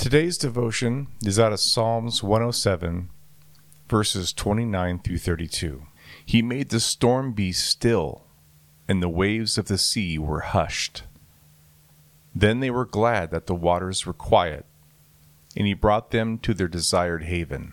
Today's devotion is out of Psalms 107, verses 29 through 32. He made the storm be still, and the waves of the sea were hushed. Then they were glad that the waters were quiet, and he brought them to their desired haven.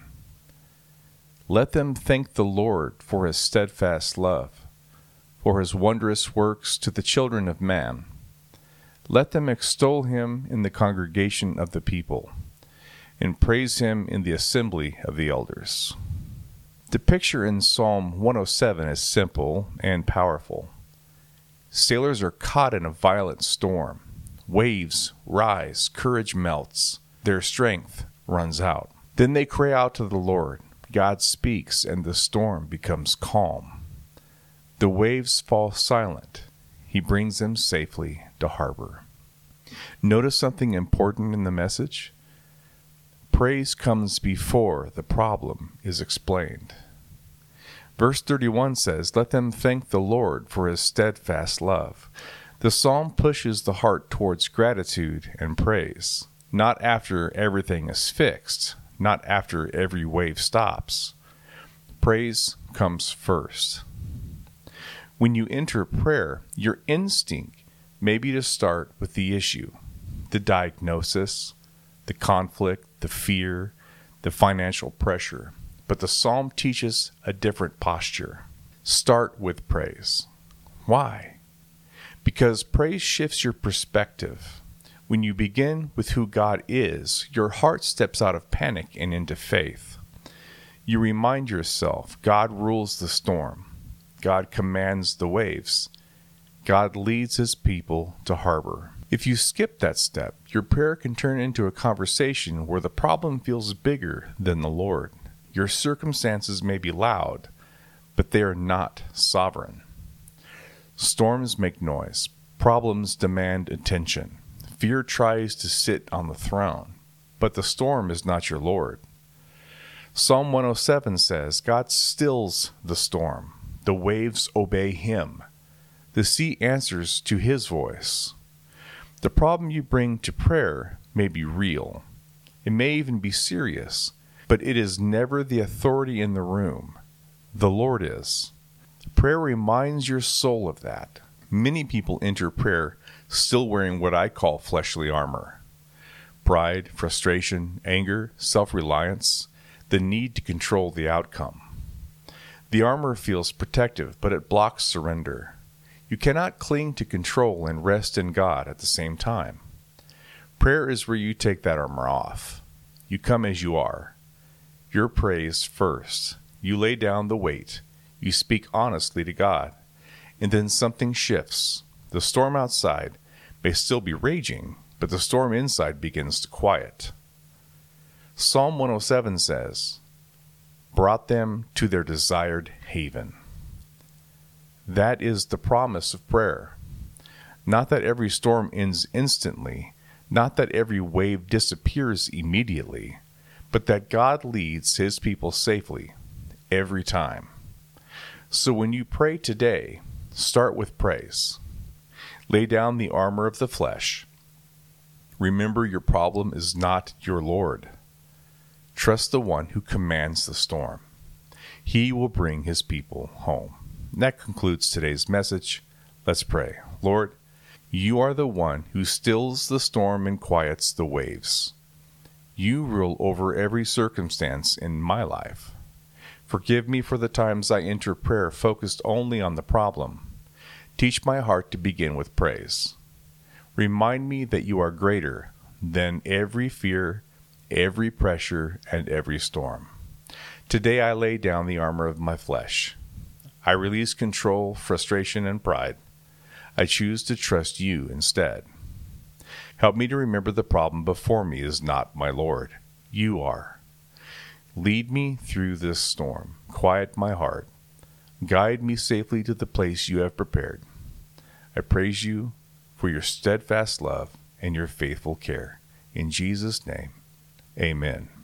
Let them thank the Lord for his steadfast love, for his wondrous works to the children of man. Let them extol him in the congregation of the people, and praise him in the assembly of the elders. The picture in Psalm 107 is simple and powerful. Sailors are caught in a violent storm. Waves rise, courage melts, their strength runs out. Then they cry out to the Lord. God speaks, and the storm becomes calm. The waves fall silent. He brings them safely to harbor. Notice something important in the message? Praise comes before the problem is explained. Verse 31 says, "Let them thank the Lord for his steadfast love." The psalm pushes the heart towards gratitude and praise, not after everything is fixed, not after every wave stops. Praise comes first. When you enter prayer, your instinct may be to start with the issue, the diagnosis, the conflict, the fear, the financial pressure. But the psalm teaches a different posture. Start with praise. Why? Because praise shifts your perspective. When you begin with who God is, your heart steps out of panic and into faith. You remind yourself, God rules the storm. God commands the waves. God leads his people to harbor. If you skip that step, your prayer can turn into a conversation where the problem feels bigger than the Lord. Your circumstances may be loud, but they are not sovereign. Storms make noise. Problems demand attention. Fear tries to sit on the throne, but the storm is not your Lord. Psalm 107 says, God stills the storm. The waves obey him. The sea answers to his voice. The problem you bring to prayer may be real. It may even be serious, but it is never the authority in the room. The Lord is. Prayer reminds your soul of that. Many people enter prayer still wearing what I call fleshly armor. Pride, frustration, anger, self-reliance, the need to control the outcome. The armor feels protective, but it blocks surrender. You cannot cling to control and rest in God at the same time. Prayer is where you take that armor off. You come as you are. Your praise first. You lay down the weight. You speak honestly to God. And then something shifts. The storm outside may still be raging, but the storm inside begins to quiet. Psalm 107 says, brought them to their desired haven. That is the promise of prayer. Not that every storm ends instantly, not that every wave disappears immediately, but that God leads his people safely every time. So when you pray today, start with praise. Lay down the armor of the flesh. Remember, your problem is not your Lord. Trust the one who commands the storm. He will bring his people home. That concludes today's message. Let's pray. Lord, you are the one who stills the storm and quiets the waves. You rule over every circumstance in my life. Forgive me for the times I enter prayer focused only on the problem. Teach my heart to begin with praise. Remind me that you are greater than every fear, every pressure, and every storm. Today I lay down the armor of my flesh. I release control, frustration, and pride. I choose to trust you instead. Help me to remember the problem before me is not my Lord. You are. Lead me through this storm. Quiet my heart. Guide me safely to the place you have prepared. I praise you for your steadfast love and your faithful care. In Jesus' name, amen.